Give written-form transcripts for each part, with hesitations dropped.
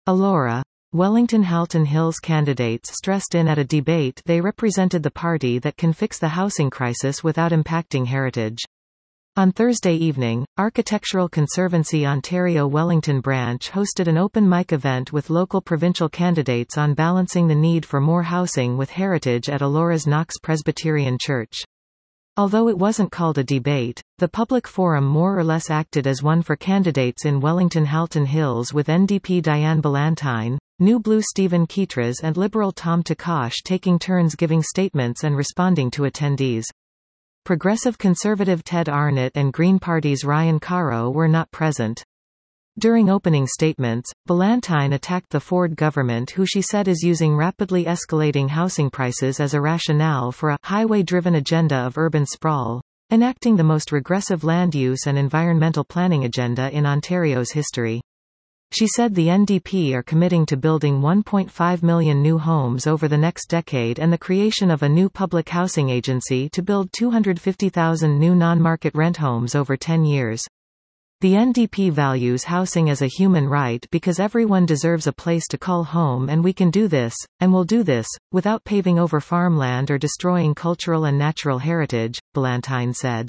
Elora. Wellington-Halton Hills candidates stressed in at a debate they represented the party that can fix the housing crisis without impacting heritage. On Thursday evening, Architectural Conservancy Ontario Wellington branch hosted an open mic event with local provincial candidates on balancing the need for more housing with heritage at Elora's Knox Presbyterian Church. Although it wasn't called a debate, the public forum more or less acted as one for candidates in Wellington-Halton Hills, with NDP Diane Ballantyne, New Blue Stephen Kietras and Liberal Tom Takash taking turns giving statements and responding to attendees. Progressive Conservative Ted Arnott and Green Party's Ryan Caro were not present. During opening statements, Ballantyne attacked the Ford government, who she said is using rapidly escalating housing prices as a rationale for a highway-driven agenda of urban sprawl, enacting the most regressive land use and environmental planning agenda in Ontario's history. She said the NDP are committing to building 1.5 million new homes over the next decade and the creation of a new public housing agency to build 250,000 new non-market rent homes over 10 years. The NDP values housing as a human right because everyone deserves a place to call home, and we can do this, and will do this, without paving over farmland or destroying cultural and natural heritage, Ballantyne said.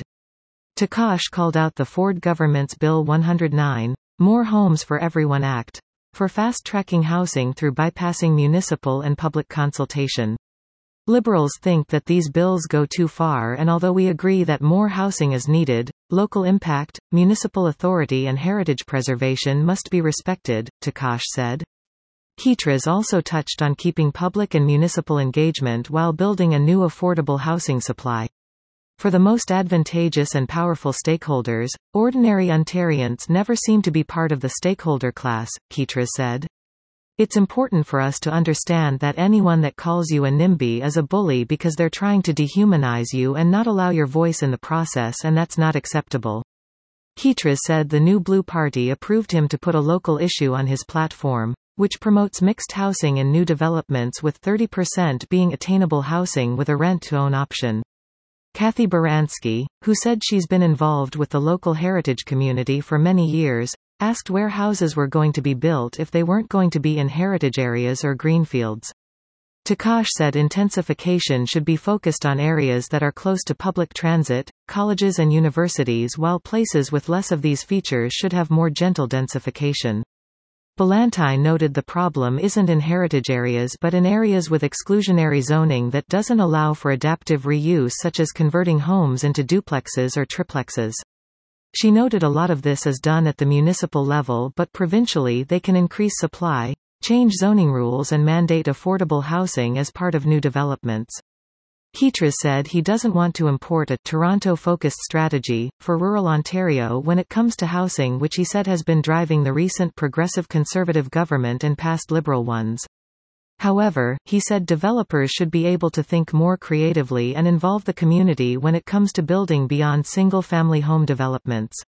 Takash called out the Ford government's Bill 109, More Homes for Everyone Act, for fast-tracking housing through bypassing municipal and public consultation. Liberals think that these bills go too far, and although we agree that more housing is needed, local impact, municipal authority and heritage preservation must be respected, Takash said. Kietras also touched on keeping public and municipal engagement while building a new affordable housing supply. For the most advantageous and powerful stakeholders, ordinary Ontarians never seem to be part of the stakeholder class, Kietras said. It's important for us to understand that anyone that calls you a NIMBY is a bully because they're trying to dehumanize you and not allow your voice in the process, and that's not acceptable. Kietras said the New Blue Party approved him to put a local issue on his platform, which promotes mixed housing in new developments, with 30% being attainable housing with a rent-to-own option. Kathy Baranski, who said she's been involved with the local heritage community for many years, asked where houses were going to be built if they weren't going to be in heritage areas or greenfields. Takash said intensification should be focused on areas that are close to public transit, colleges and universities, while places with less of these features should have more gentle densification. Ballantyne noted the problem isn't in heritage areas but in areas with exclusionary zoning that doesn't allow for adaptive reuse, such as converting homes into duplexes or triplexes. She noted a lot of this is done at the municipal level, but provincially they can increase supply, change zoning rules and mandate affordable housing as part of new developments. Kietras said he doesn't want to import a Toronto-focused strategy for rural Ontario when it comes to housing, which he said has been driving the recent progressive Conservative government and past Liberal ones. However, he said developers should be able to think more creatively and involve the community when it comes to building beyond single-family home developments.